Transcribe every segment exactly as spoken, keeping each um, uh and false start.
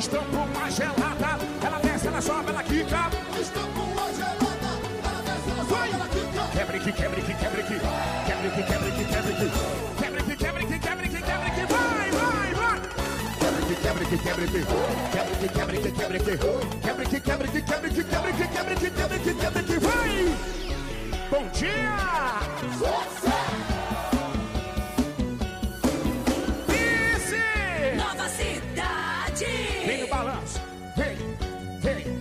Estampa uma gelada, ela desce, ela sobe, ela quica. Estampa uma gelada, ela desce, ela sobe, ela quica. Quebra que quebra que quebra que quebra que quebra que quebra que quebra que quebra que quebra que quebra que vai, vai, vai. Quebra que quebra que quebra que quebra que quebra que quebra que quebra que quebra que quebra que quebra que quebra que quebra que quebra que vai. Bom dia! Vice! Nova Cidade! Vem no balanço, vem, vem.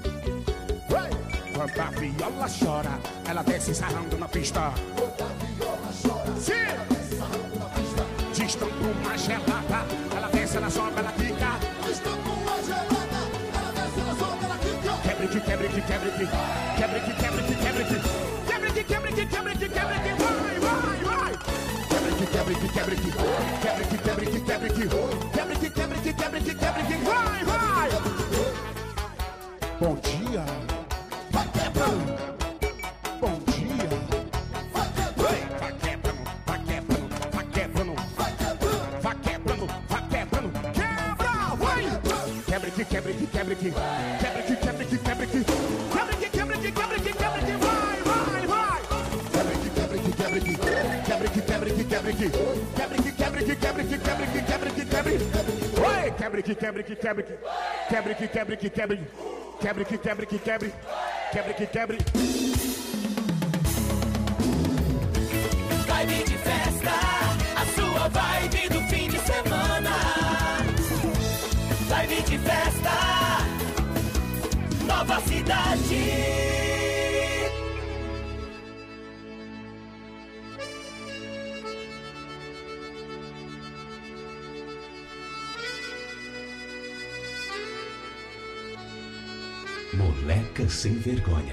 Quando a viola chora, ela desce sarrando na pista. Quando a viola chora, Sim! ela desce sarrando na pista. Destampa uma gelada, ela desce, ela sobe, ela quica. Estampa uma gelada, ela desce, ela sobe, ela quica. Quebra que quebra que quebra que quebra que quebra que quebra que quebra que quebra que quebra que quebra que vai, vai, vai. Quebra que quebra que quebra que quebra que quebra que quebra que quebra que quebra que quebra que quebra que vai, vai. Bom dia. Vai quebrando, Bom dia. vai quebrando, Vai quebrando, vai quebrando, vai quebrando, vai quebrando, vai quebrando, vai quebrando. Quebra, vai. Quebra que quebra que quebra que quebra que quebra que quebra que quebra que quebra que quebra que quebra que vai, vai, vai. Quebra que quebra que quebra que quebra que quebra que quebra que quebra que quebra que quebra que quebra que quebra que quebra. Oi, quebra que quebra que quebra que quebra que quebra que quebra quebra que quebra que quebra quebra que quebra. Vibe de festa, a sua vibe do fim de semana. Vibe de festa, Nova Cidade. Moleca sem vergonha.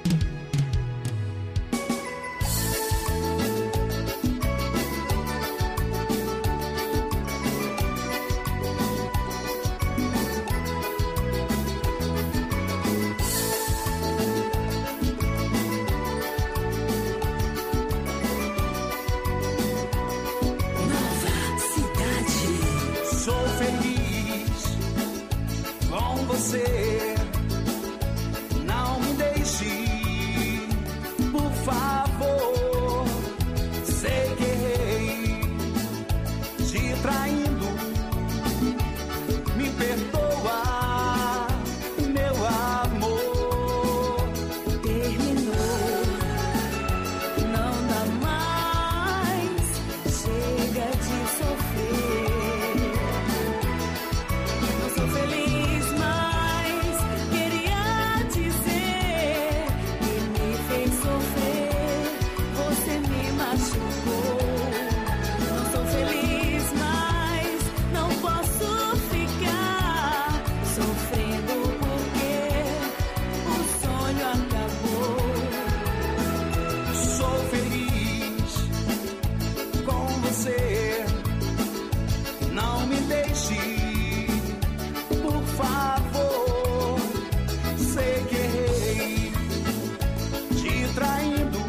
Nova Cidade. Sou feliz com você. Não me deixe, por favor. Sei que errei, te traindo. Me perdoa, meu amor. Terminou, não dá mais. Chega de sofrer. Não sou feliz, mas queria dizer que me fez sofrer. Você me machucou. Não sou feliz, mas não posso ficar sofrendo porque o sonho acabou. Sou feliz com você. Não me deixe, por favor. Sei que errei, te traindo.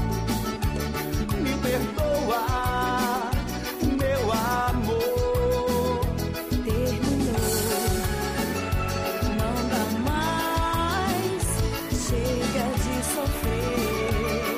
Me perdoa, meu amor. Terminou, não dá mais. Chega de sofrer.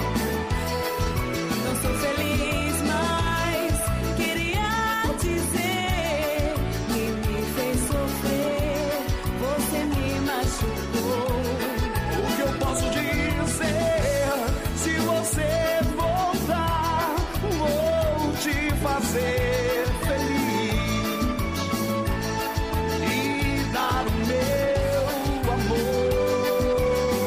Não sou feliz, mas queria dizer que me fez sofrer. Você me machucou. O que eu posso dizer? Se você voltar, vou te fazer feliz e dar o meu amor.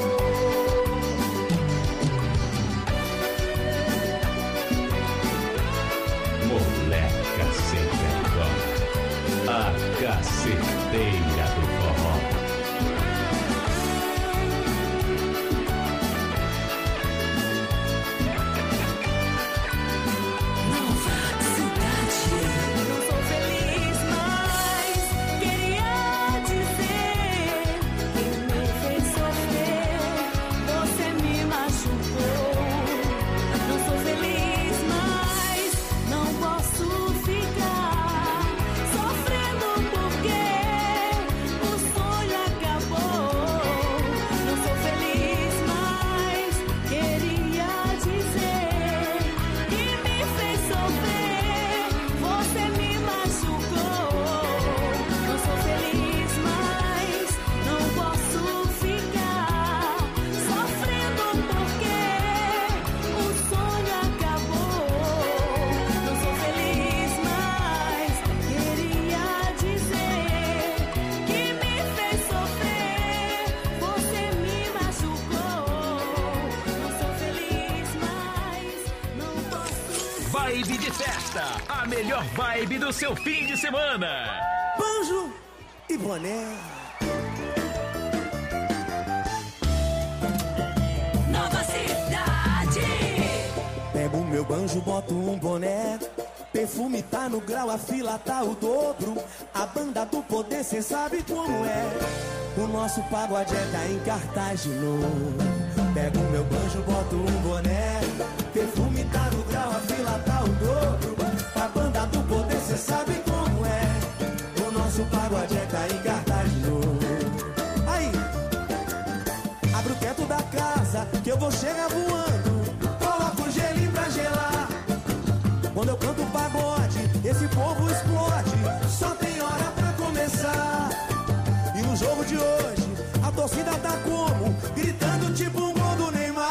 Moleca sem vergonha. A caceteira do forró. Nova Cidade. Não sou feliz, mas queria dizer que me fez sofrer. Você me machucou. Não sou feliz, mas não posso ficar sofrendo porque Festa, a melhor vibe do seu fim de semana. Banjo e boné. Nova Cidade. Pego o meu banjo, boto um boné. Perfume tá no grau, a fila tá o dobro. A banda do poder, cê sabe como é. O nosso pagode é tá em cartaz de novo. Pego o meu banjo, boto um boné. Perfume tá no grau, a fila tá o dobro. A banda do poder, cê sabe como é. O nosso pagode é tá em cartaz de novo. Aí, abre o teto da casa, que eu vou chegar voando. Coloca o gelinho pra gelar. Quando eu canto pagode, esse povo explode. Só tem hora pra começar. E no jogo de hoje, a torcida tá como? Gritando tipo um gol do Neymar.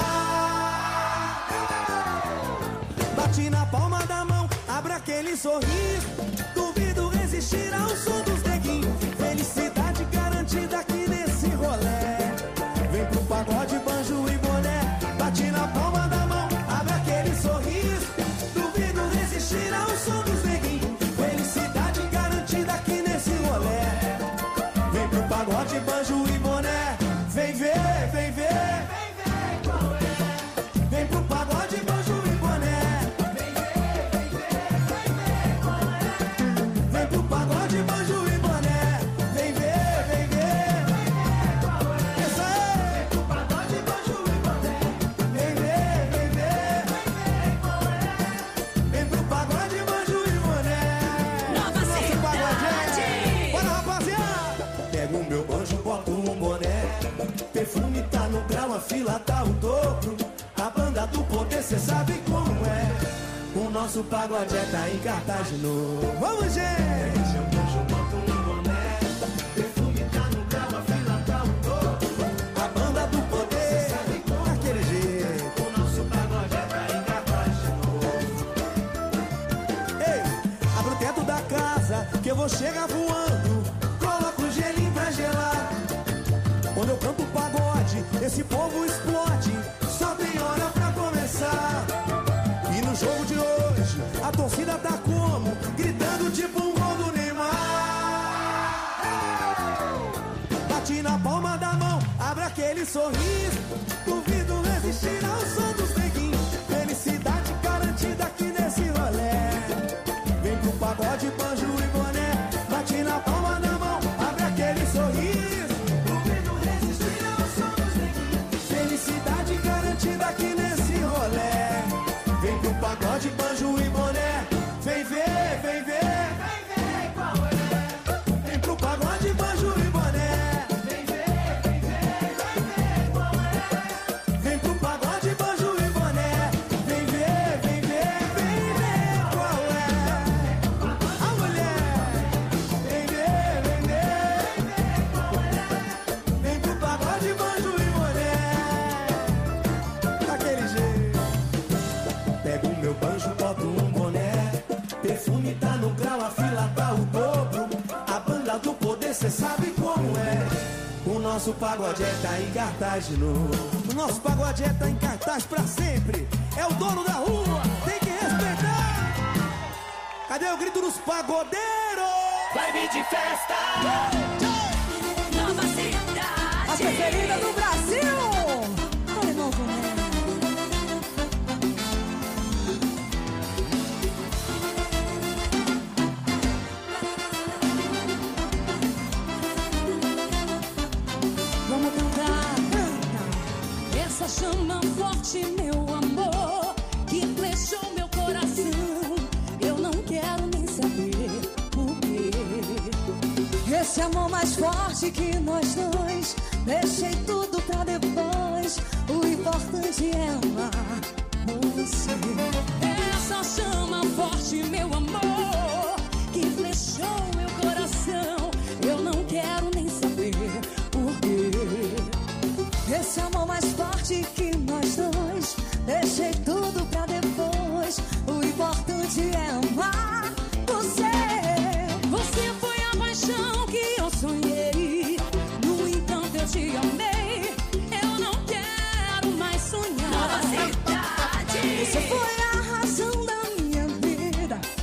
Bate na palma da mão, abre aquele sorriso. Duvido resistir ao som dos neguinhos. Felicidade garantida aqui nesse rolê. Vem pro pagode, banjo e boné. Bate na palma da mão, abre aquele sorriso. Duvido resistir ao som dos neguinhos. Felicidade garantida aqui nesse rolê. Vem pro pagode, banjo e boné. Vem ver, vem ver, vem ver qual é. Vem pro pagode, banjo e boné. Vem ver, vem ver, vem ver qual é. Vem pro pagode, banjo e boné. Vem ver, vem ver, vem ver qual é. Isso aí. Vem pro pagode, banjo e boné. Vem ver, vem ver, vem ver qual é. Vem pro pagode, banjo e boné. Nova Cidade. Bora, rapaziada. Pego o meu banjo, boto um boné. Perfume tá no grau, a fila tá o dobro. A banda do poder, cê sabe como é. O nosso pagode é tá em cartaz de novo. Vamos, gente! Seu banjo, boto um boné. Perfume tá no grau, a fila tá o dobro. A banda do poder, cê sabe como daquele jeito. O nosso pagode é tá em cartaz de novo. Ei, abre o teto da casa, que eu vou chegar voando. Coloca o gelinho pra gelar. Quando eu canto pagode, esse povo explode. Só tem hora pra começar. E no jogo de hoje, a torcida tá como? Gritando tipo um gol do Neymar. Bate na palma da mão, abre aquele sorriso. Duvido resistir ao som dos neguinhos. Felicidade garantida aqui nesse rolê. Vem pro pagode, banjo e boné. Bate na palma da mão, abre aquele sorriso. Felicidade garantida aqui nesse rolê. Vem pro pagode, banjo e boné. Vem ver, vem ver, vem ver qual é. Vem pro pagode, banjo e boné. Vem ver, vem ver, vem ver qual é. Vem pro pagode, banjo e boné. Vem ver, vem ver, vem ver qual é. A mulher. Vem ver, vem ver, vem ver qual é. Vem pro pagode, banjo e boné. Daquele jeito. Pego o meu banjo, boto um boné. Perfume tá no grau, a fila tá o dobro. A banda do poder, cê sabe como é. O nosso pagode é tá em cartaz de novo. O nosso pagode é tá em cartaz pra sempre. É o dono da rua, tem que respeitar. Cadê o grito dos pagodeiros? Vibe de festa. Nova Cidade. A preferida do Brasil. Olha, novo, né? Vamos cantar, canta. Essa chama forte, meu amor, que flechou meu coração. Eu não quero nem saber por quê. Esse amor mais forte que nós dois. Deixei tudo pra depois. O importante é amar você. Essa chama forte, meu amor, que flechou meu coração. Eu não quero nem saber por quê. Esse amor mais forte que nós dois. Deixei tudo pra depois. O importante é amar você. Você foi a paixão que eu sonhei. No entanto eu te amei. Eu não quero mais sonhar. Nova Cidade. Você foi a razão da minha vida.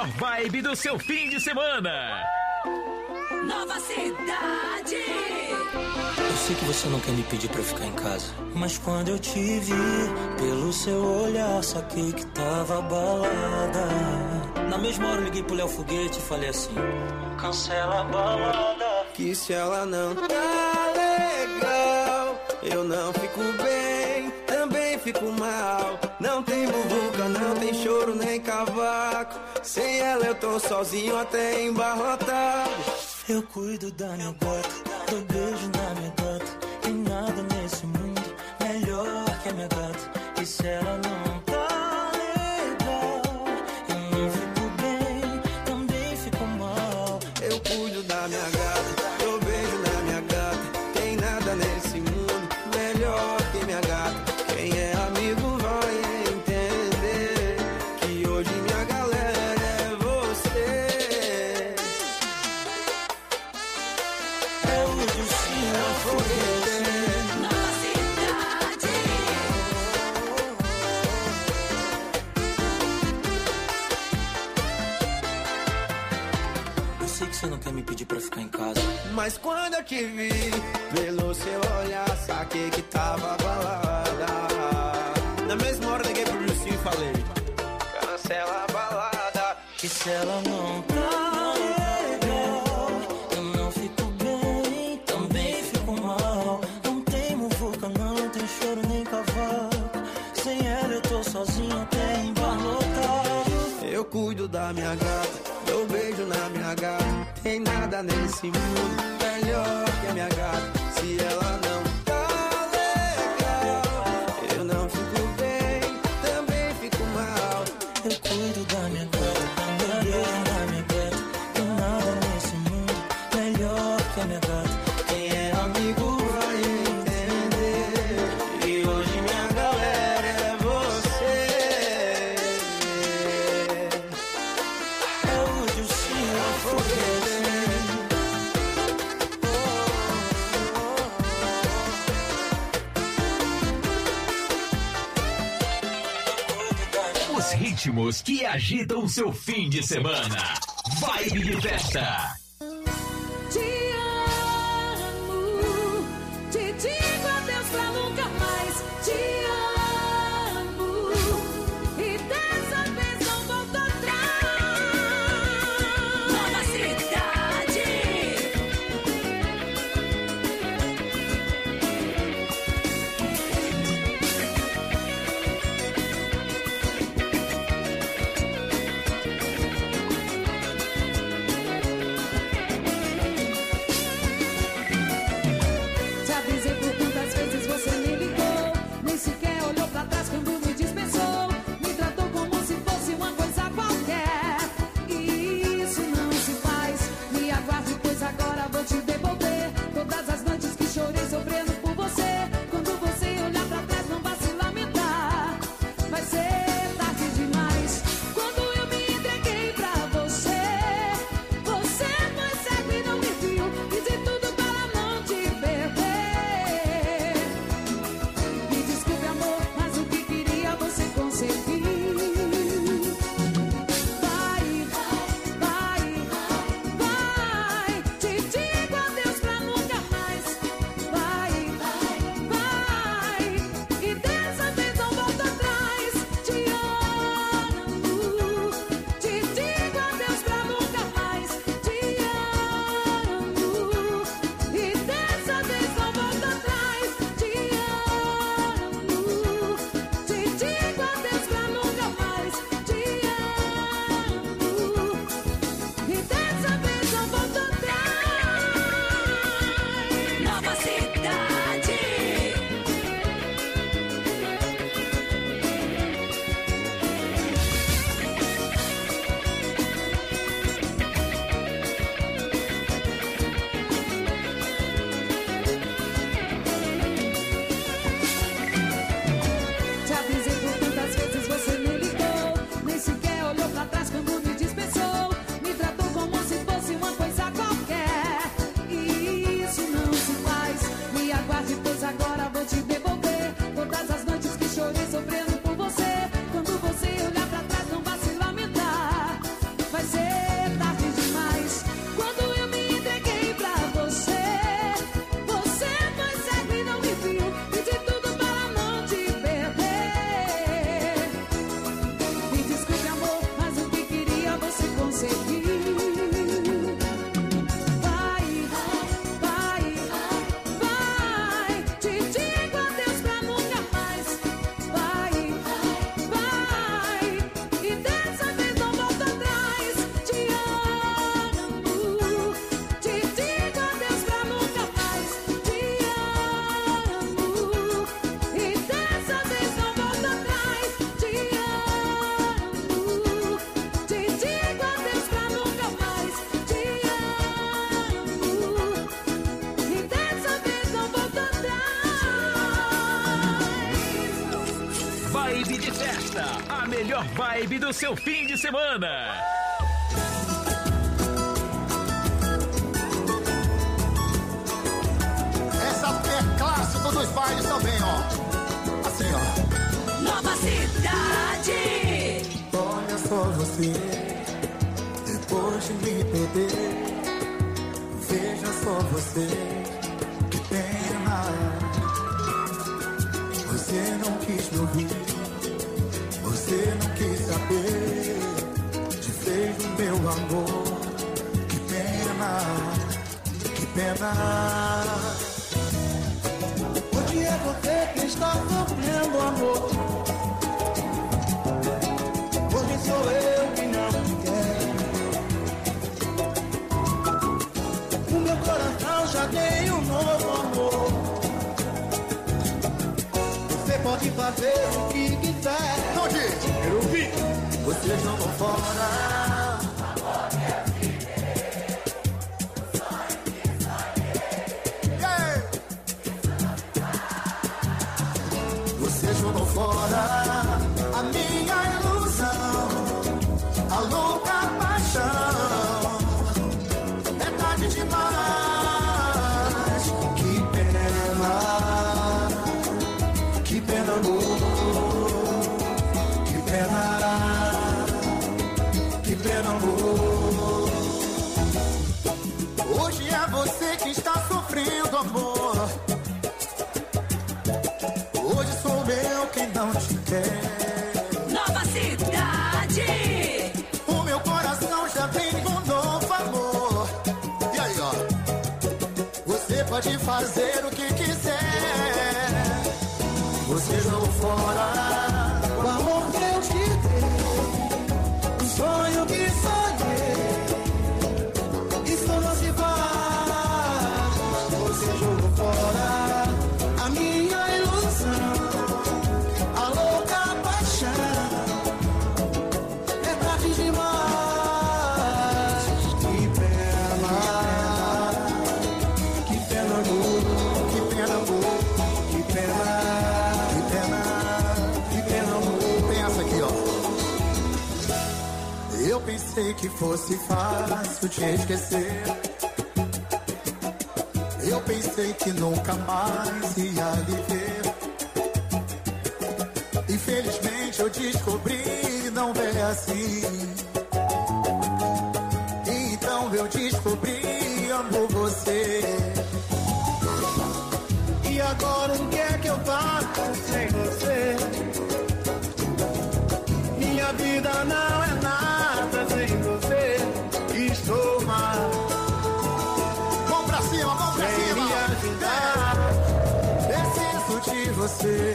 melhor vibe do seu fim de semana. Nova Cidade. Eu sei que você não quer me pedir pra ficar em casa, mas quando eu te vi, pelo seu olhar, saquei que tava abalada. Na mesma hora eu liguei pro Léo Foguete e falei assim: cancela a balada. Que se ela não tá legal, eu não fico bem, também fico mal. Não tem muvuca, não tem choro nem cavaco. Sem ela eu tô sozinho até embarrotado. Eu cuido da minha gata, dou beijo na minha gata. Tem nada nesse mundo melhor que a minha gata. E se ela não tá legal, eu não fico bem, também fico mal. Eu cuido da minha gata, dou beijo na minha gata. Tem nada nesse mundo melhor que minha gata. Quem é amigo vai entender que hoje minha galera é você. É o Dilcinho, é o Foguete. Nova Cidade. Eu sei que você não quer me pedir pra ficar em casa, Mas quando eu te vi, pelo seu olhar, saquei que tava balada. Na mesma hora liguei pro Dilcinho e falei: cancela a balada. que se ela não tá legal, eu não fico bem, também fico mal. Não tem muvuca, não tem choro nem cavaco. Sem ela eu tô sozinho até embarrotado. Eu cuido da minha gata, dou beijo na minha gata. Tem nada nesse mundo melhor que a minha gata. Se ela não tá legal, eu não fico bem, também fico mal. Eu cuido da minha gata, dou beijo na minha gata. Tem nada nesse mundo melhor que a minha gata. Quem é amigo vai entender. E hoje minha galera é você. É o Dilcinho, é o Foguete. Os ritmos que agitam seu fim de semana. Vibe de festa. Te amo, te digo adeus pra nunca mais. Te amo, e dessa vez não volto atrás. Nova Cidade. Festa, a melhor vibe do seu fim de semana. Essa é clássico dos bailes também, ó. Assim, ó. Nova Cidade. Olha só você, depois de me perder. Veja só você, que pena. Você não quis me ouvir, você não quis saber de vez do meu amor. Que pena, que pena. Hoje é você que está sofrendo, amor. Hoje sou eu que não te quero. O meu coração já tem um novo amor. Você pode fazer o que quiser. Onde? Quero ouvir. Vocês não vão fora. Yeah. Vocês jogam fora a minha ilusão, a louca paixão. É tarde demais. Que pena, que pena, amor. Que pena, que pena, amor. Hoje é você que está sofrendo, amor. Hoje sou eu quem não te quer. Nova Cidade. O meu coração já tem um novo amor. E aí, ó. Você pode fazer o que quiser. Você jogou fora o amor que eu te dei, o sonho que sonhei. Isso não se faz. Você jogou fora a minha ilusão, a louca paixão. É tarde demais. Que pena, que pena, amor. Que pena, amor. Que pena, que pena, que pena, amor. Tem essa aqui, ó. Eu pensei que fosse fácil te esquecer. Eu pensei que nunca mais ia lhe ver. Infelizmente eu descobri, não é assim. Então eu descobri, amo você. E agora o que é que eu faço sem você? Minha vida não é nada sem você. Estou mal. Vamos pra cima, vamos pra Vem cima. me ajudar. Preciso de você.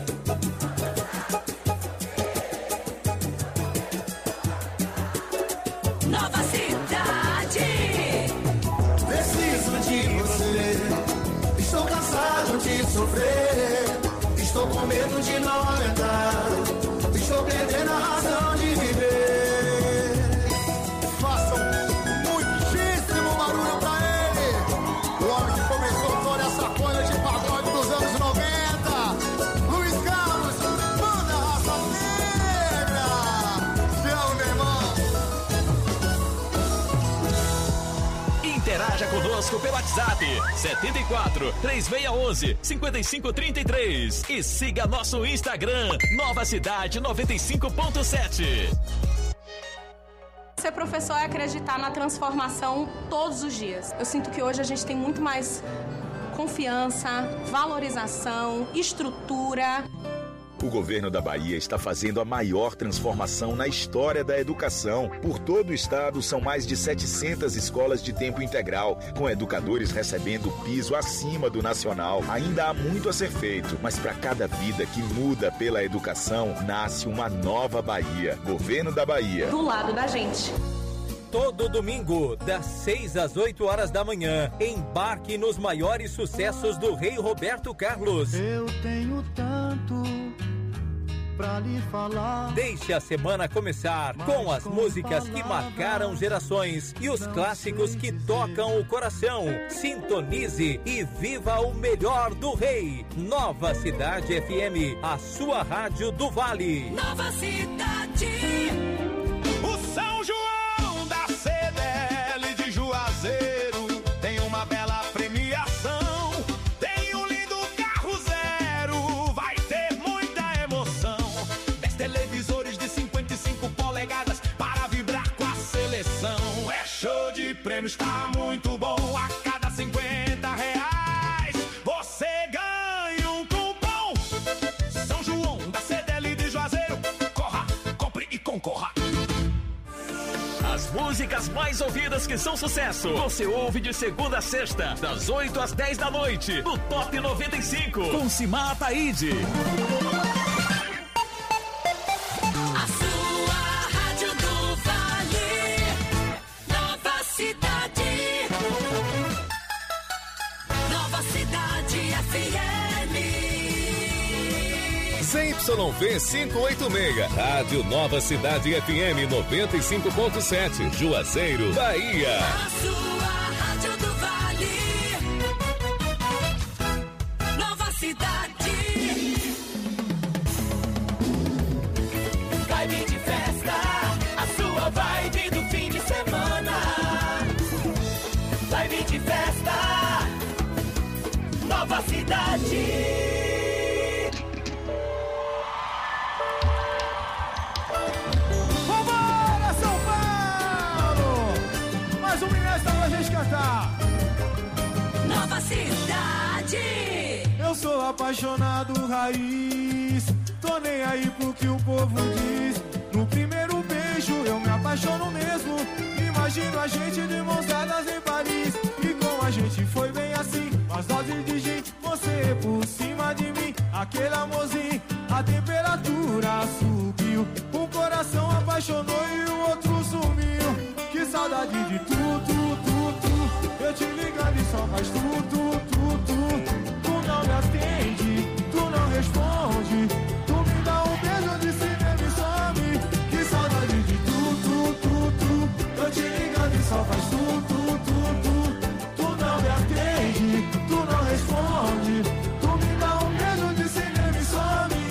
Nova Cidade. Preciso de você. Estou cansado de sofrer. Estou com medo de não aguentar. Estou perdendo a razão de viver. Façam muitíssimo barulho pra ele. O homem que começou toda essa coisa de pagode dos anos noventa. Luiz Carlos, manda raça negra. Seu meu irmão. Interaja conosco pelo WhatsApp setenta e quatro, três seis um um, cinco cinco três três e siga nosso Instagram Nova Cidade noventa e cinco ponto sete. Ser professor é acreditar na transformação todos os dias. Eu sinto que hoje a gente tem muito mais confiança, valorização, estrutura. O governo da Bahia está fazendo a maior transformação na história da educação. Por todo o estado, são mais de setecentas escolas de tempo integral, com educadores recebendo piso acima do nacional. Ainda há muito a ser feito, mas para cada vida que muda pela educação, nasce uma nova Bahia. Governo da Bahia. Do lado da gente. Todo domingo, das seis às oito horas da manhã, embarque nos maiores sucessos do Rei Roberto Carlos. Eu tenho tanto pra lhe falar. Deixe a semana começar com as músicas que marcaram gerações e os clássicos que tocam o coração. Sintonize e viva o melhor do rei. Nova Cidade F M, a sua rádio do Vale. Nova Cidade. O São João da C D L de Juazeiro tem uma bela premiação. Tem um lindo carro zero, vai ter muita emoção. dez televisores de cinquenta e cinco polegadas para vibrar com a seleção. É show de prêmios, tá muito bom. A cada cinquenta reais você ganha um cupom. São João da C D L de Juazeiro, corra, compre e concorra. As músicas mais ouvidas que são sucesso, você ouve de segunda a sexta, das oito às dez da noite, no Top noventa e cinco, com Simar Ataíde. A sua rádio do Vale. Nova Cidade. Nova Cidade F M. Z Y V quinhentos e oitenta e seis, Rádio Nova Cidade F M noventa e cinco ponto sete, Juazeiro, Bahia. A sua rádio do Vale. Nova Cidade. Vibe de festa, a sua vibe do fim de semana. Vibe de festa, Nova Cidade. Vambora, São Paulo! Mais um minuto pra gente cantar. Nova Cidade. Eu sou apaixonado raiz, tô nem aí pro que o povo diz. No primeiro beijo eu me apaixono mesmo. Imagino a gente de mãos dadas em Paris. E com a gente foi bem assim, as doses de gente, você por cima de mim. Aquele amorzinho, a temperatura subiu. Um coração apaixonou e o outro sumiu. Que saudade de tu, tu, tu, tu. Eu te ligando e só faz tu, tu, tu, tu. Tu não me atende, tu não responde. Tu me dá um beijo de cinema e some. Que saudade de tu, tu, tu, tu. Eu te ligando e só faz tu, tu, tu, tu. Tu não me atende, tu não responde. Tu me dá um beijo de cinema e some.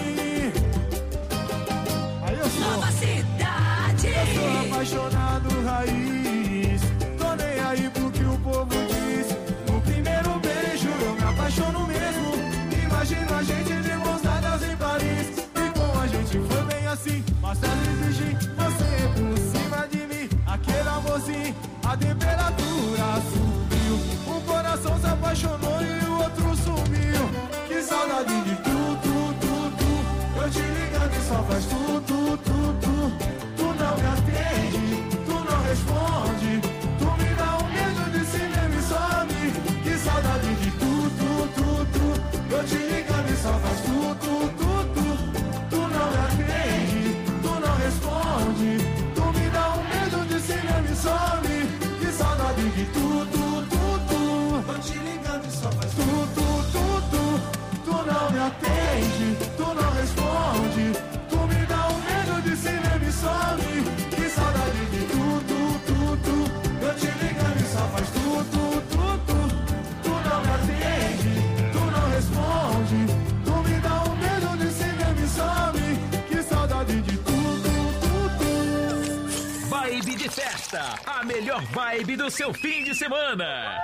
Aí eu sou Nova Cidade. Eu sou apaixonado raiz, tô nem aí pro que o povo diz. No primeiro beijo eu me apaixono mesmo. Imagino a gente de mãos dadas em Paris. E com a gente foi bem assim, mas tá exigir você por cima de mim. Aquele amorzinho, a temperatura subiu. Um coração se apaixonou e o outro sumiu. Que saudade de tu, tu, tu, tu. Eu te ligando e só faz tu, tu, tu, tu. Tu não me atende, tu não responde. Tu me dá um beijo de cinema e some. Que saudade de tu, tu, tu, tu. Eu te ligando e só faz tu, tu, tu, tu. Tu não me atende, tu não responde. Tu me dá um beijo de cinema e some. Que saudade de tu, tu, tu, tu. Eu te ligando e só faz tu, tu, tu, tu. Tu não me atende, tu não responde. Tu me dá um beijo de cinema e some. Que saudade de tu, tu, tu, tu. Eu te ligando e só faz tu, tu, tu, tu. Tu não me atende, tu não responde. Tu me dá um beijo de cinema e some. Que saudade de tu, tu, tu, tu. Vibe de festa, a melhor vibe do seu fim de semana.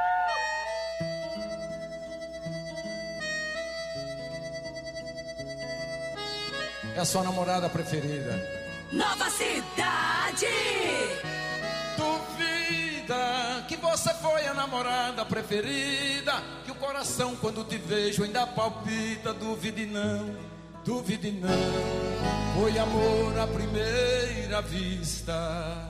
É a sua namorada preferida. Nova Cidade. Duvida que você foi a namorada preferida, que o coração quando te vejo ainda palpita. Duvide não, duvide não, foi amor à primeira vista.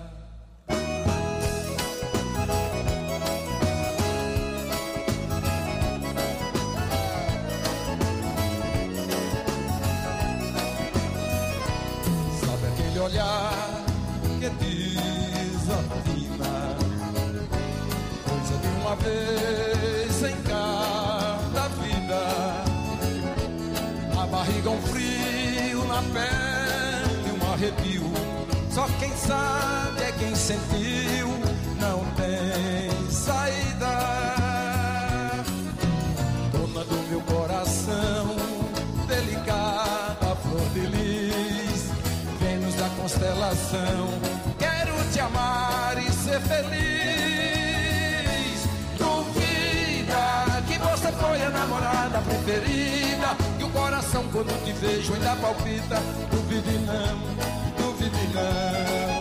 Olhar que desafina, coisa de uma vez em cada vida. A barriga um frio na na pele um arrepio. Só quem sabe é quem sentiu, não tem saída. Dona do meu coração, delicada flor de lis, Vênus da constelação, quero te amar e ser feliz. Duvida que você foi a namorada preferida, que o coração quando te vejo ainda palpita. Duvide não, duvide não.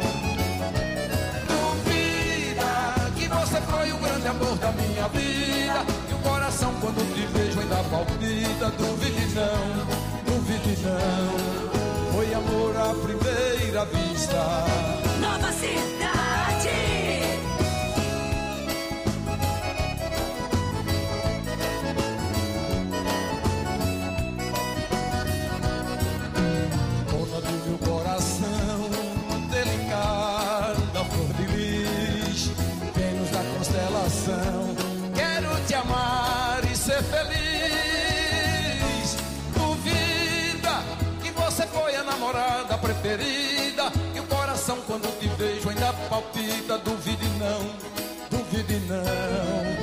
Duvida que você foi o grande amor da minha vida, que o coração quando te vejo ainda palpita. Duvide não, duvide não. Foi amor à primeira vista. Nova Cidade. Dona do meu coração, delicada flor de lis, Vênus da constelação, quero te amar e ser feliz. Duvida que você foi a namorada preferida, que o coração quando te vejo ainda palpita. Duvide não, duvide não.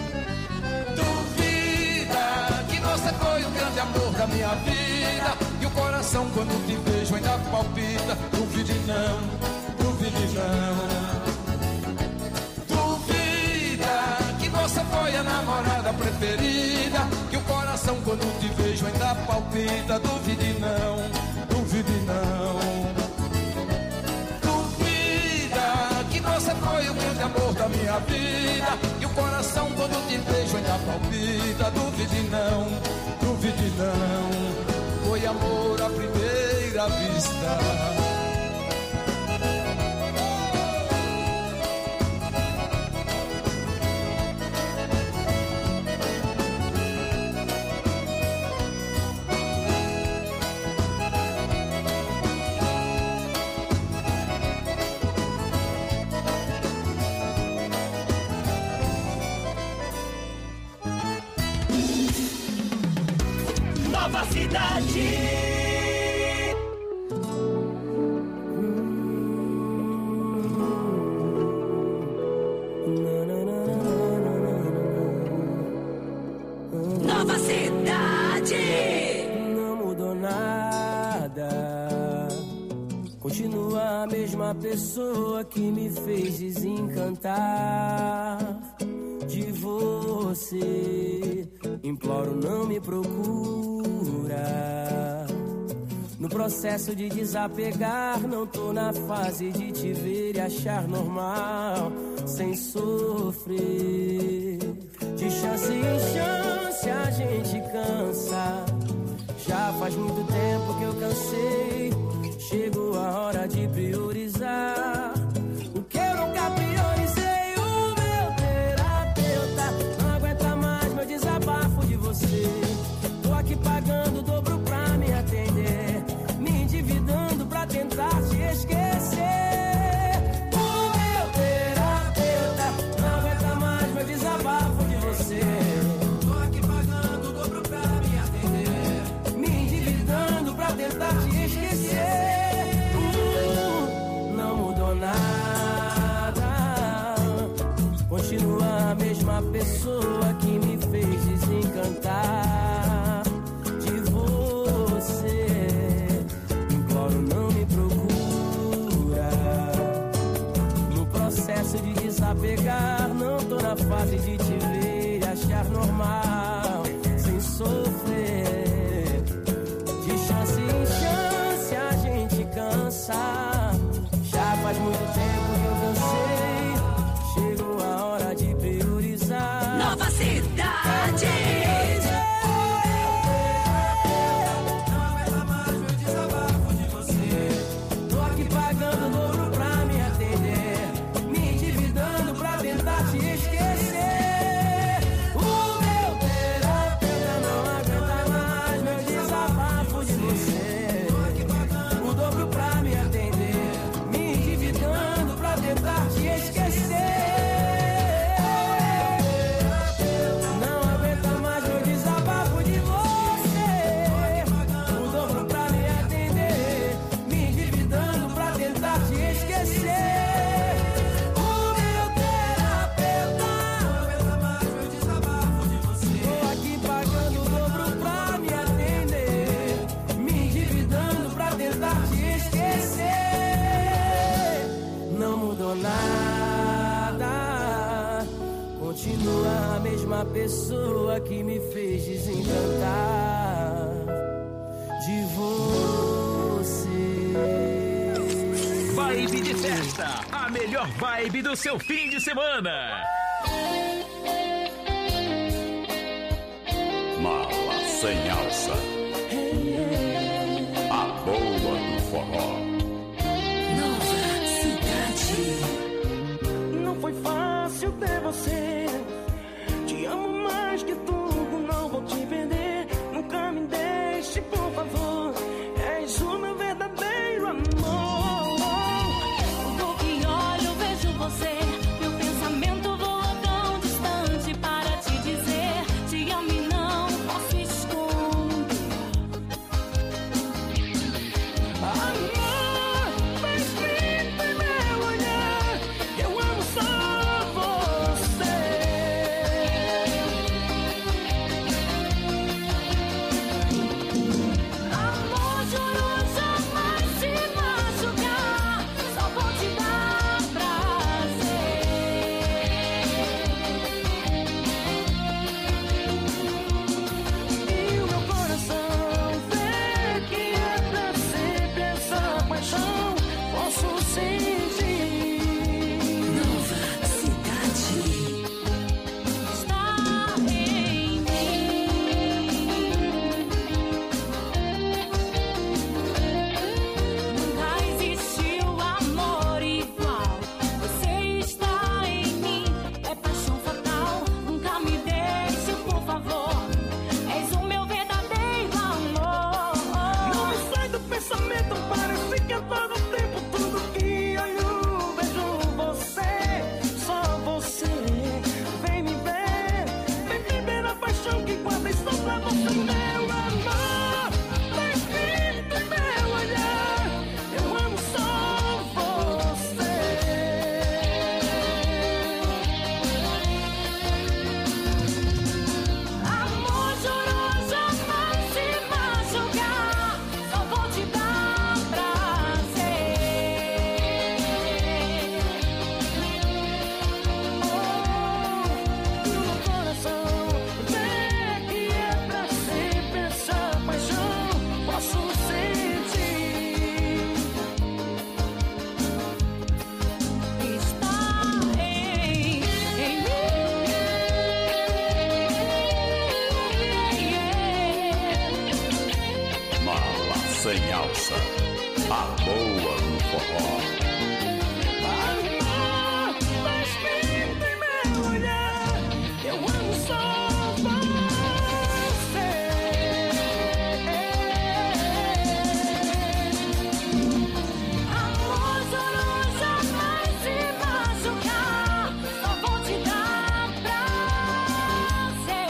Duvida que você foi o grande amor da minha vida, que o coração quando te vejo ainda palpita. Duvide não, duvide não. Duvida que você foi a namorada preferida, que o coração quando te vejo ainda palpita. Duvide não, duvide não. Duvida que você foi o grande amor da minha vida, que o coração quando te vejo ainda palpita. Duvide não, duvide não. Foi amor à primeira vista. Nova Cidade. Nova Cidade. Não mudou nada, continua a mesma pessoa que me fez desencantar de você. Imploro, não me procura. No processo de desapegar, não tô na fase de te ver e achar normal, sem sofrer. De chance em chance a gente cansa. Já faz muito tempo que eu cansei. Chegou a hora de priorizar o que eu nunca priorizei. O meu terapeuta não aguenta mais meu desabafo de você. Tô aqui pagando o dobro pra me atender, me endividando pra tentar te esquecer. O meu terapeuta não aguenta mais meu desabafo de você. Tô aqui pagando o dobro pra me atender, me endividando pra tentar te esquecer. Hum, não mudou nada, continua a mesma pessoa que me fez desencantar de você. Imploro, não me procura. No processo de desapegar, não tô na fase de te ver e achar normal, sem sofrer. De chance em chance a gente cansa. Já faz muito tempo que eu cansei. Chegou a hora de priorizar. Nova Cidade. Tô aqui pagando dobro pra me atender, me endividando pra tentar te esquecer. O meu terapeuta não aguenta mais meu desabafo de você. Tô aqui pagando o dobro pra me atender, me endividando pra tentar te esquecer. mesma pessoa que me fez desencantar de você. Vibe de festa, a melhor vibe do seu fim de semana. Mala sem alça, a boa do forró. Nova Cidade. Não foi fácil ter você. Te amo mais que tudo, não vou te perder. Nunca me deixe, por favor. És o meu verdadeiro amor. Do que olho, vejo você. Meu pensamento voa tão distante para te dizer. Te amo e não posso esconder. Amor, tá escrito em meu olhar. Eu amo só você. Amor, juro jamais te machucar. Só vou te dar prazer. E o meu coração vê que é pra sempre essa paixão. Posso sentir. Nova Cidade. Está em mim. Nunca existiu amor igual. Você está em mim. É paixão fatal. Nunca me deixe, por favor. És o meu verdadeiro amor. Não me sai do pensamento, parece que a todo tempo, tudo que olho, vejo você, só você. Vem me ver, vem viver a paixão que guarda só pra você, meu amor. Tá escrito em meu olhar, eu amo só você. Amor, juro jamais te machucar. Só vou te dar prazer. E o meu coração vê que é pra sempre essa paixão. Posso sentir. Está em, em mim. Mala sem alça, a boa do forró. Amor, tá escrito em meu olhar, eu amo só você. Amor, juro jamais te machucar. Só vou te dar prazer.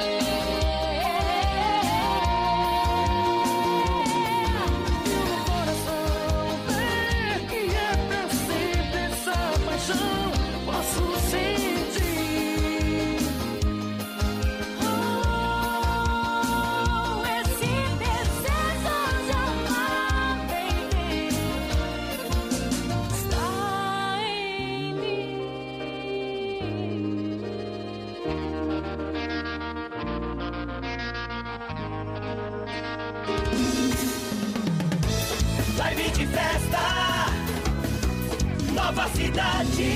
E o meu coração vê que é pra sempre essa paixão. Posso sentir. Oh, esse desejo de amar, baby, está em mim. Live de festa, Nova Cidade.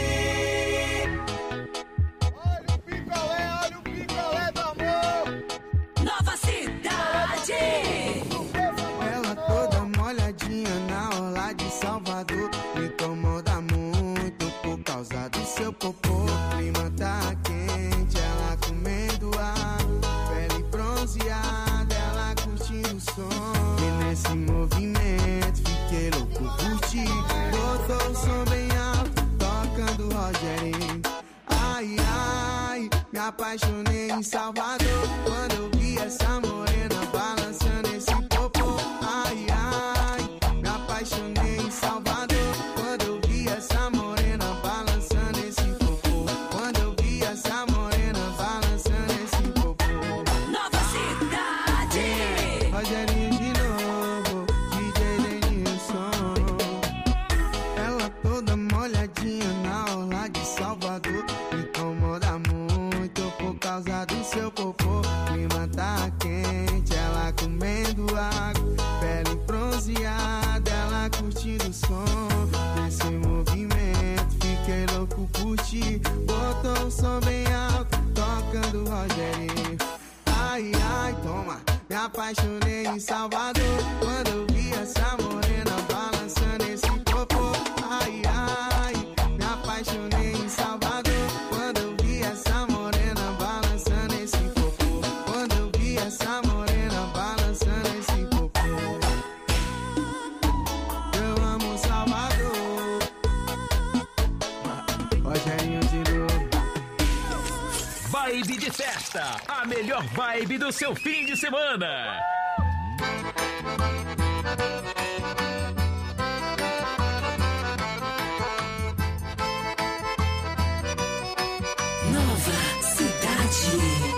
Olha o picolé, olha o picolé do amor. Nova Cidade. Ela toda molhadinha na orla de Salvador. Me incomoda muito por causa do seu popô. O clima tá quente, ela comendo ar. Pele bronzeada, ela curtindo o som. E nesse movimento fiquei louco por ti. Botou o som bem alto, tocando Rogerinho. Ai, ai, me apaixonei em Salvador. Quando eu vi essa morena balançando esse popô. Ai, ai, me apaixonei em Salvador. Quando eu vi essa morena balançando esse popô. Quando eu vi essa morena balançando esse popô. Nova Cidade. Rogerinho de novo, D J Denilson. Ela toda molhadinha na orla de Salvador. Me incomoda muito causa do seu popô. Clima tá quente, ela comendo água, pele bronzeada, ela curtindo o som. Nesse movimento, fiquei louco por ti. Botou o som bem alto, tocando Rogerinho. Ai, ai, toma, me apaixonei em Salvador quando eu vi essa morena balançando esse popô. Ai, ai, me apaixonei em Salvador quando eu vi essa morena balançando esse popô. Quando eu vi essa morena balançando esse popô. Eu amo Salvador. Rogerinho de novo. Vibe de festa, a melhor vibe do seu fim de semana. Nova Cidade.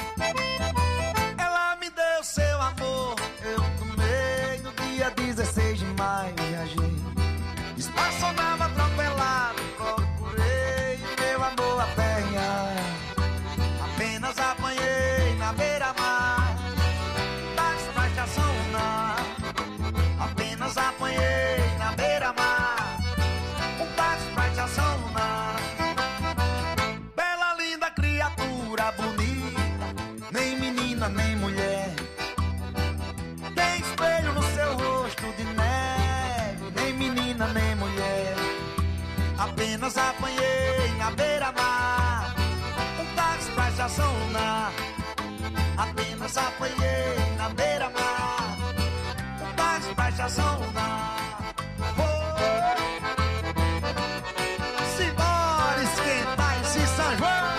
Ela me deu seu amor, eu tomei no dia dezesseis de maio, viajei. Estacionava atropelado, procurei meu amor apanhar. Apenas apanhei na beira-mar, táxi pra estacionar. Apenas apanhei na beira-mar, um táxi pra estacionar. Bela, linda criatura bonita, nem menina nem mulher. Tem espelho no seu rosto de neve, nem menina nem mulher. Apenas apanhei na beira-mar, um táxi pra estacionar. Apenas apanhei na beira-mar, um táxi pra estacionar. Oh, simbora esquentar esse São João.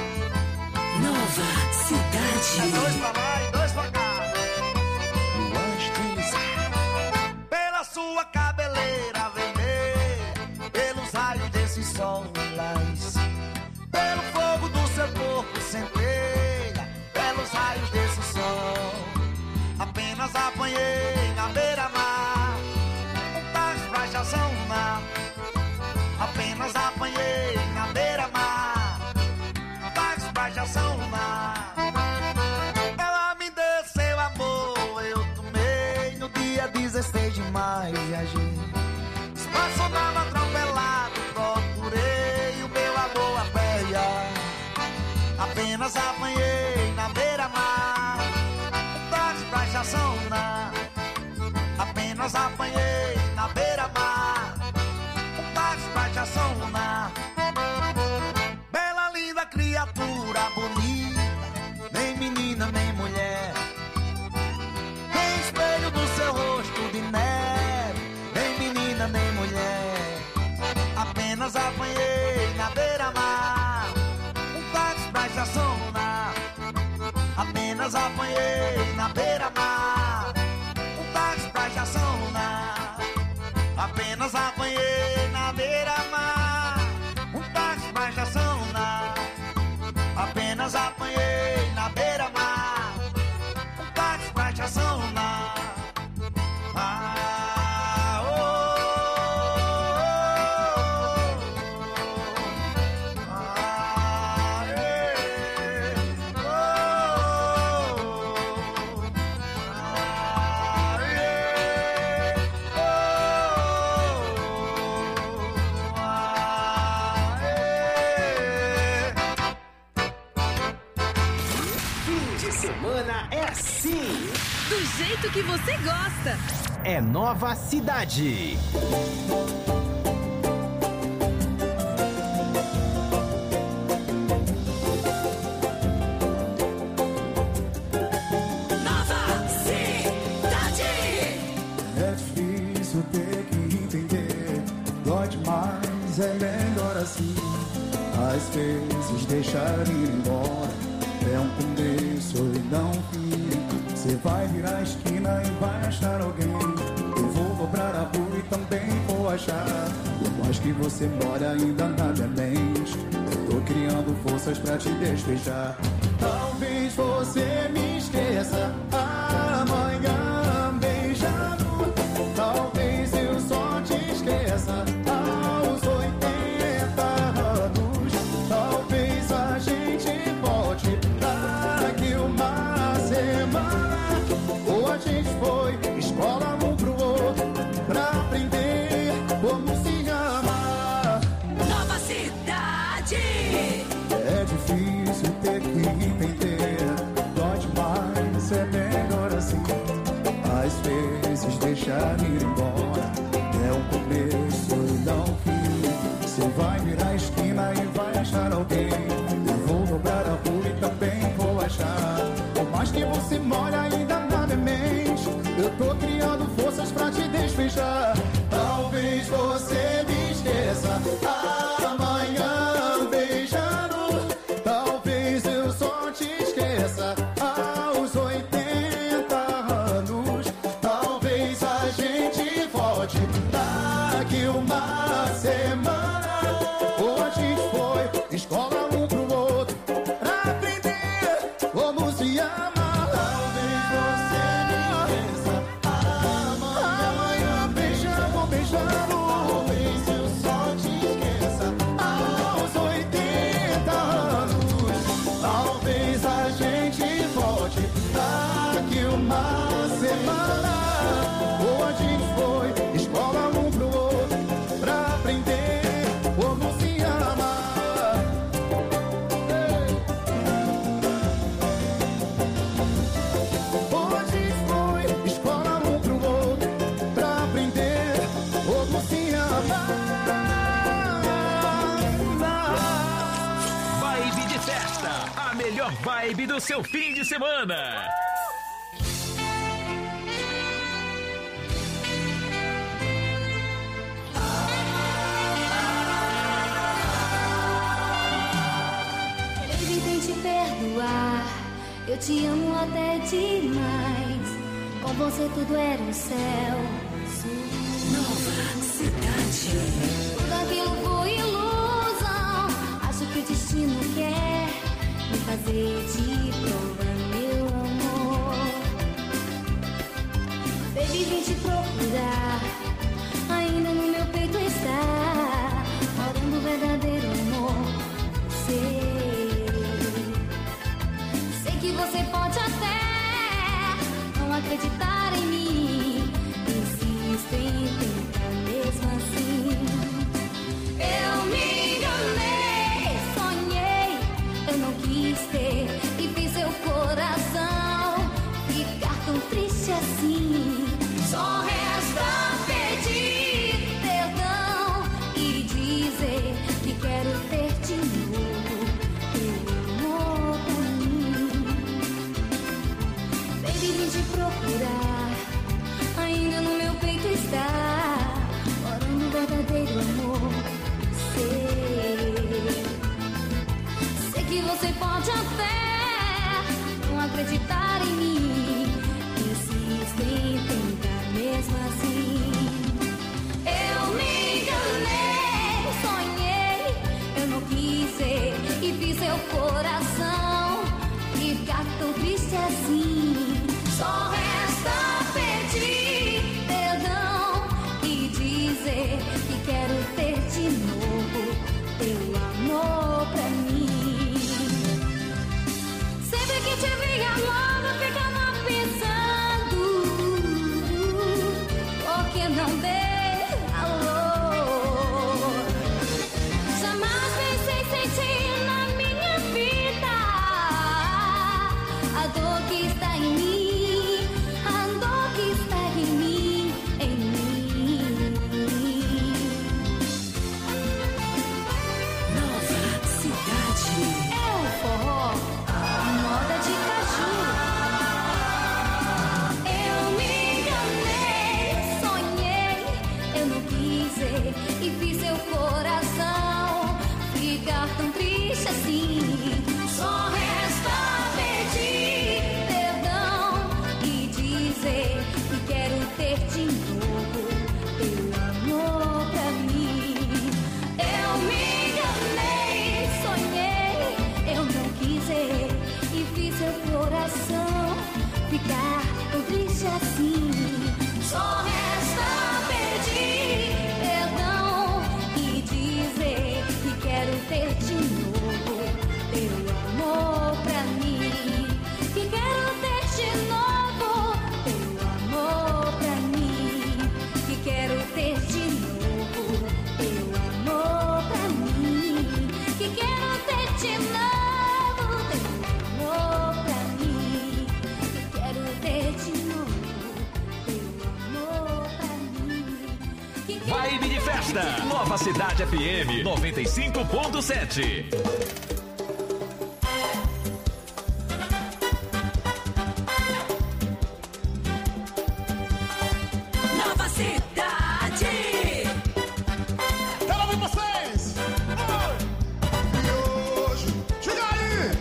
Nova Cidade. É dois pra lá e dois pra cá. Pela sua cabeleira vermelha, pelos raios desse sol lilás, pelo fogo do seu corpo centelha, pelos raios desse sol. Apenas apanhei na beira-mar, um táxi pra estacionar. Apenas apanhei na beira-mar, um táxi pra estacionar. Ela me deu seu amor, eu tomei no dia dezesseis de maio, viajei. Estacionava atropelado, procurei o meu amor a pé. Apenas apanhei na beira-mar, um táxi pra estacionar. Apenas apanhei na beira-mar, um táxi pra estacionar. Bela, linda criatura bonita, nem menina nem mulher. Tem espelho do seu rosto de neve, nem menina nem mulher. Apenas apanhei na beira-mar, um táxi pra estacionar. Apenas apanhei na beira-mar, um táxi pra estacionar. Apenas apanhei na beira-mar, um táxi pra estacionar. Apenas apanhei na beira-mar, um táxi pra estacionar. Ah, oh, oh, ah, eh, oh, ah, eh, oh, ah, eh. Fim de semana é assim. Do jeito que você gosta. É Nova Cidade. Nova Cidade. É difícil ter que entender, dói demais, é melhor assim. Às vezes deixar ir embora é um começo e não um fim. Você vai virar a esquina e vai achar alguém. Eu vou dobrar a rua e também vou achar. Por mais que você mora ainda nada é mente. Eu tô criando forças pra te despejar. Talvez você me esqueça amanhã beijando. Talvez eu só te esqueça aos oitenta anos. Talvez a gente volte deixar ir embora. É o começo e não o fim. Você vai virar a esquina e vai achar alguém. Eu vou dobrar a rua e também vou achar. Por mais que você more, ainda nada é mente. Eu tô criando forças pra te despejar. Talvez você me esqueça amanhã beijando. Talvez eu só te esqueça aos oitenta anos. Talvez a gente volte daqui uma semana. Hoje foi escola um pro outro pra aprender como se ama. Talvez você me esqueça amanhã beijando, beijando. Talvez eu só te esqueça aos oitenta anos. Talvez a gente volte daqui uma semana. Hoje foi escola um pro outro pra aprender como se ama. Hoje foi escola um pro outro pra aprender como se ama. Vibe de festa, a melhor vibe do seu fim de semana. Baby, vem te perdoar. Eu te amo até demais. Com você tudo era um céu. Nova cidade. Tudo aquilo foi ilusão. Acho que o destino quer me fazer de prova, meu amor. Baby, vim te procurar. Ainda no meu peito está morando o verdadeiro amor. Sei, sei que você pode até não acreditar em mim. Insisto em tentar mesmo assim. Eu me enganei, sonhei, eu não quis ter e fiz seu coração ficar tão triste assim. Só resta pedir perdão e dizer que quero ter de novo teu amor pra mim. Baby, vim te procurar. Ainda no meu peito está morando o verdadeiro amor. Sei, sei que você pode até não acreditar em mim. Insisto em tentar mesmo assim. Eu me enganei, sonhei, eu não quis ser e fiz seu coração ficar tão triste assim. Só resta pedir perdão e dizer que quero ter de novo teu amor pra mim. Sempre que te via logo ficava pensando, por que não dei alô? Jamais pensei sentir na minha vida a dor que está em mim, a dor que está em mim, em mim. Nova cidade. É o forró, moda de caju. Eu me enganei, sonhei, eu não quis ser e fiz seu coração ficar tão triste assim. Só resta pedir perdão Vibe de festa. Nova Cidade F M noventa e cinco ponto sete. Nova Cidade. Quero ouvir vocês. Oi. E hoje, chega aí.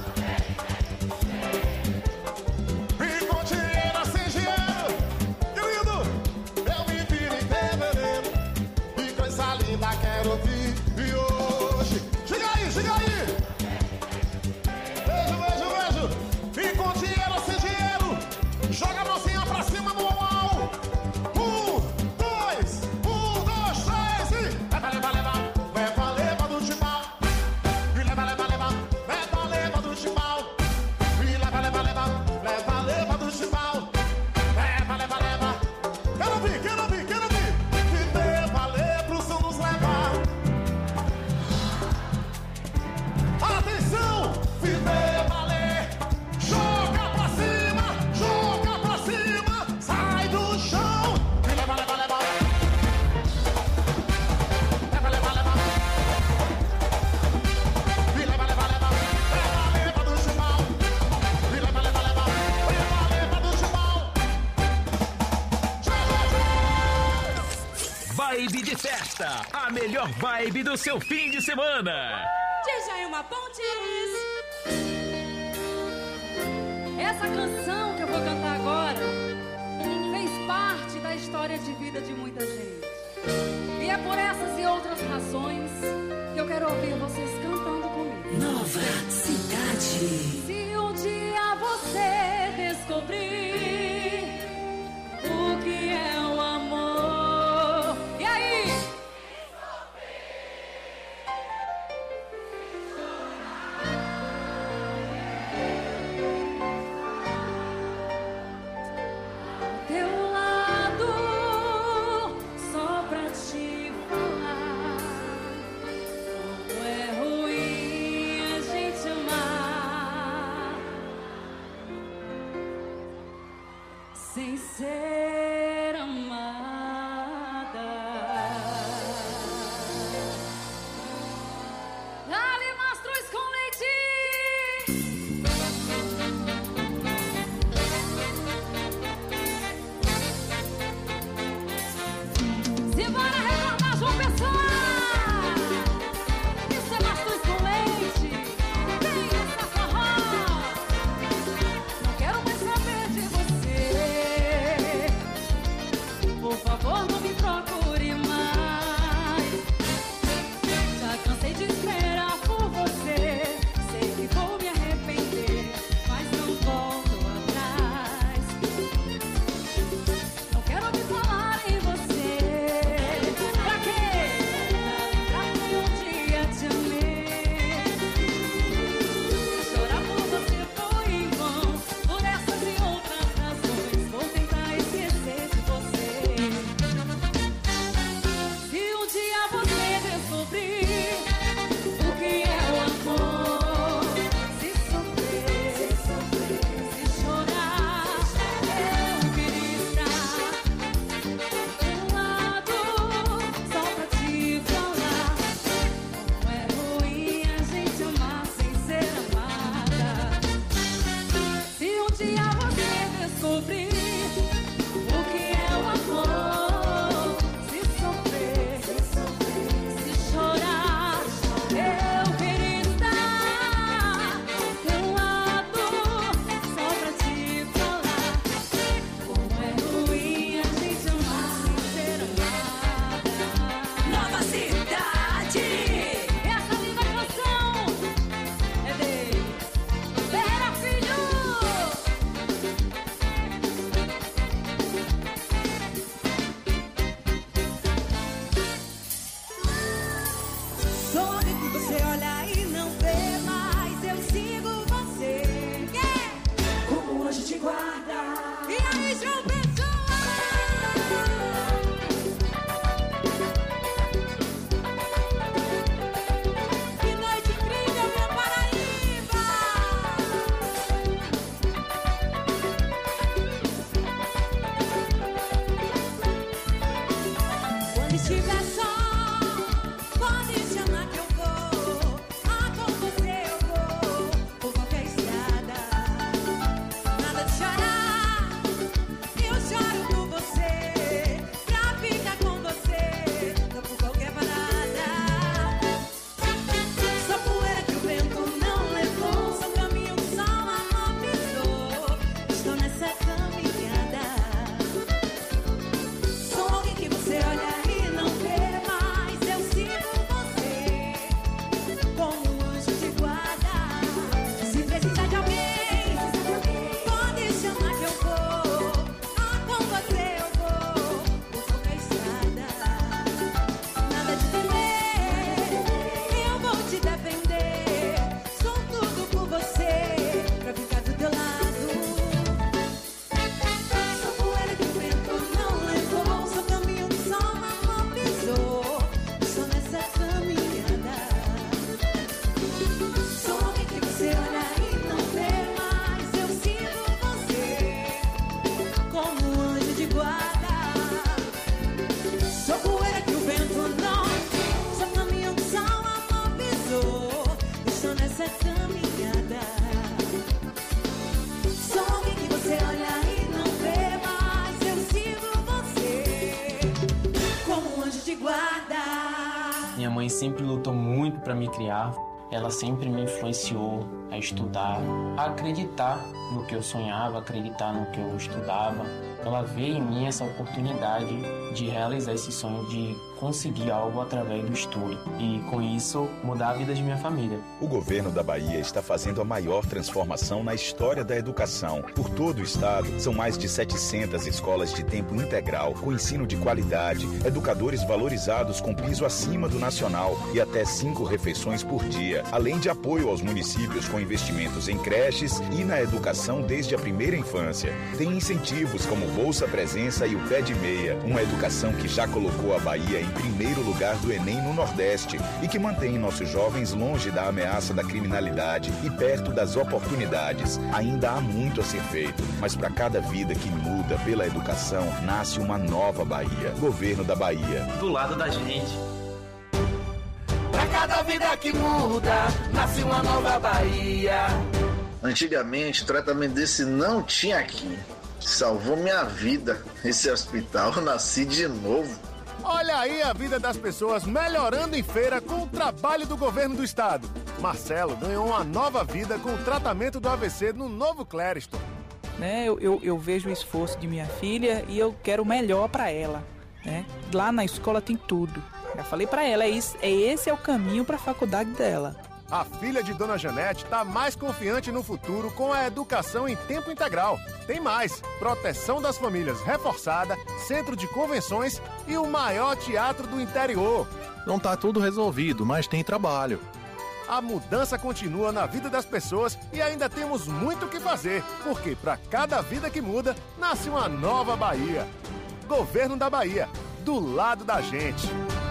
E com dinheiro sem dinheiro, querido, eu me viro em fevereiro. E coisa linda quero ouvir. E hoje, chega aí, chega aí. Beijo, beijo, beijo. E com dinheiro sem dinheiro, joga a mãozinha pra cima no uau. Um, dois, um, dois, três e leva, leva, leva, leva, leva do chimbal. E leva, leva, leva, leva, leva do chimbal. E leva, leva, leva, leva, leva do chimbal. Leva, leva, leva. Quero ouvir, quero ouvir, quero ouvir. Que dê valer pro som nos levar. Atenção, se dê valer. Joga pra cima, joga pra cima. Sai do chão. E leva, leva, leva. Leva, leva, leva. E leva, leva, leva. Leva, leva do chimbal. E leva, leva, leva. Leva, leva do chimbal. Vibe de festa. A melhor vibe do seu fim de semana. Djailma Pontes. Essa canção que eu vou cantar agora fez parte da história de vida de muita gente. E é por essas e outras razões que eu quero ouvir vocês cantando comigo. Nova Cidade. Se um dia você descobrir o que é o amor, e aí? Teu lado, só pra te falar, como é ruim a gente amar sem ser amada. Dale Mastruz com leite. Simbora recordar João Pessoa. Isso é Mastruz com leite. Vem essa forró. Não quero mais saber de você. Por favor, não me procure mais. Já cansei de esperar por você. Sei que vou me arrepender. sempre lutou muito para me criar. Ela sempre me influenciou a estudar, a acreditar no que eu sonhava, acreditar no que eu estudava. Ela vê em mim essa oportunidade de realizar esse sonho, de conseguir algo através do estudo e, com isso, mudar a vida de minha família. O governo da Bahia está fazendo a maior transformação na história da educação. Por todo o estado, são mais de setecentas escolas de tempo integral, com ensino de qualidade, educadores valorizados com piso acima do nacional e até cinco refeições por dia, além de apoio aos municípios com investimentos em creches e na educação desde a primeira infância. Tem incentivos como Bolsa Presença e o Pé de Meia, uma educação que já colocou a Bahia em primeiro lugar do Enem no Nordeste e que mantém nossos jovens longe da ameaça da criminalidade e perto das oportunidades. Ainda há muito a ser feito, mas para cada vida que muda pela educação, nasce uma nova Bahia. Governo da Bahia. Do lado da gente. Pra cada vida que muda, nasce uma nova Bahia. Antigamente, o tratamento desse não tinha aqui. Salvou minha vida. Esse hospital, eu nasci de novo. Olha aí a vida das pessoas melhorando em feira com o trabalho do governo do estado. Marcelo ganhou uma nova vida com o tratamento do A V C no Novo Clériston. Né, eu, eu, eu vejo o esforço de minha filha e eu quero o melhor para ela. Né? Lá na escola tem tudo. Já falei para ela, é, isso, é esse é o caminho para a faculdade dela. A filha de Dona Janete está mais confiante no futuro com a educação em tempo integral. Tem mais: proteção das famílias reforçada, centro de convenções e o maior teatro do interior. Não está tudo resolvido, mas tem trabalho. A mudança continua na vida das pessoas e ainda temos muito o que fazer, porque para cada vida que muda, nasce uma nova Bahia. Governo da Bahia, do lado da gente.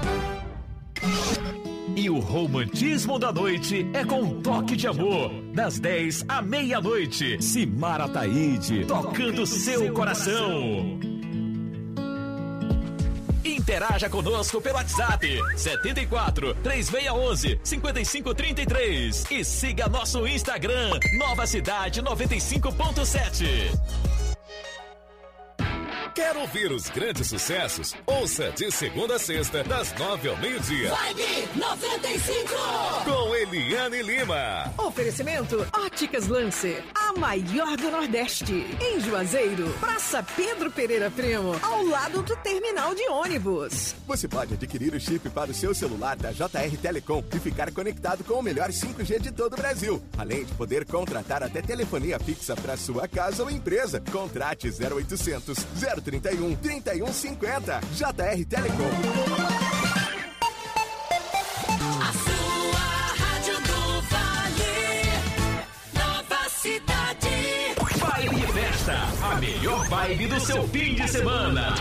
E o romantismo da noite é com um toque de amor. Das dez à meia-noite. Simara Taide, tocando seu coração. Interaja conosco pelo WhatsApp setenta e quatro, três seis um um, cinco cinco três três e siga nosso Instagram Nova Cidade noventa e cinco ponto sete. Quer ouvir os grandes sucessos? Ouça de segunda a sexta, das nove ao meio-dia. Vibe noventa e cinco! Com Eliane Lima. Oferecimento Óticas Lancer, a maior do Nordeste. Em Juazeiro, Praça Pedro Pereira Primo, ao lado do terminal de ônibus. Você pode adquirir o chip para o seu celular da J R Telecom e ficar conectado com o melhor cinco G de todo o Brasil. Além de poder contratar até telefonia fixa para sua casa ou empresa. Contrate zero oitocentos, zero trinta e um, trinta e um cinquenta. J R Telecom. A sua rádio do Vale, Nova Cidade. Baile Festa, a melhor vibe do seu fim de semana.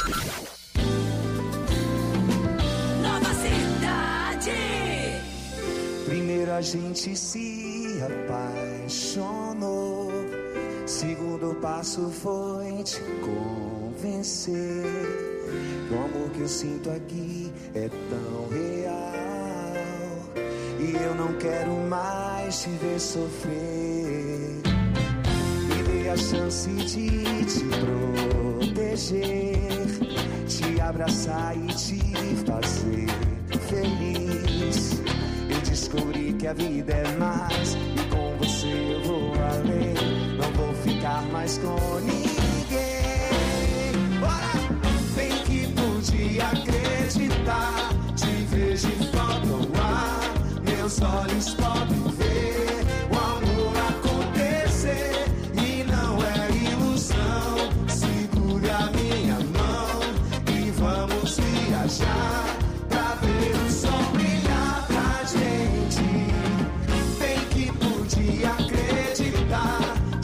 Nova Cidade. Primeiro a gente se apaixonou. Segundo passo foi te convencer. O amor que eu sinto aqui é tão real. E eu não quero mais te ver sofrer. Me dê a chance de te proteger, te abraçar e te fazer feliz. Eu descobri que a vida é mais, e com você eu vou além. Não vou ficar mais com ninguém. Bora! Bem que pude acreditar. Te vejo e falta o ar. Meus olhos podem ver o amor acontecer. E não é ilusão. Segure a minha mão e vamos viajar pra ver o sol brilhar pra gente. Bem que pude acreditar.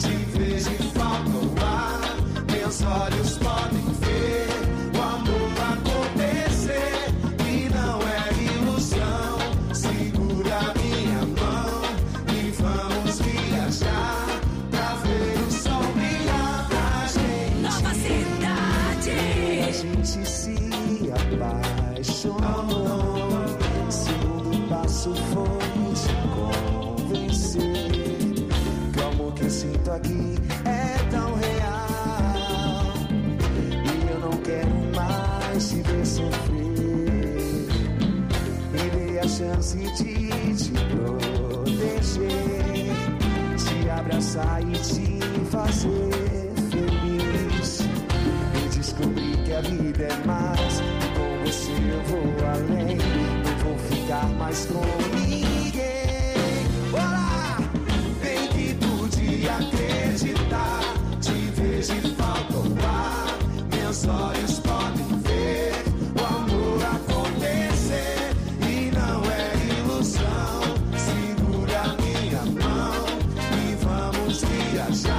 Meus olhos podem ver o amor acontecer. E não é ilusão. Segura a minha mão e vamos viajar pra ver o sol brilhar pra gente. Nova Cidade. A gente se apaixonou. Segundo passo foi te convencer que o amor que eu sinto aqui é tão real. Quero mais te ver sofrer. Me dê a chance de te proteger, te abraçar e te fazer feliz. E descobri que a vida é mais, e com você eu vou além, não vou ficar mais com ninguém. Olá, bem que pude acreditar, te vejo e falta o ar, meus olhos podem ver o amor acontecer, e não é ilusão. Segura minha mão e vamos viajar.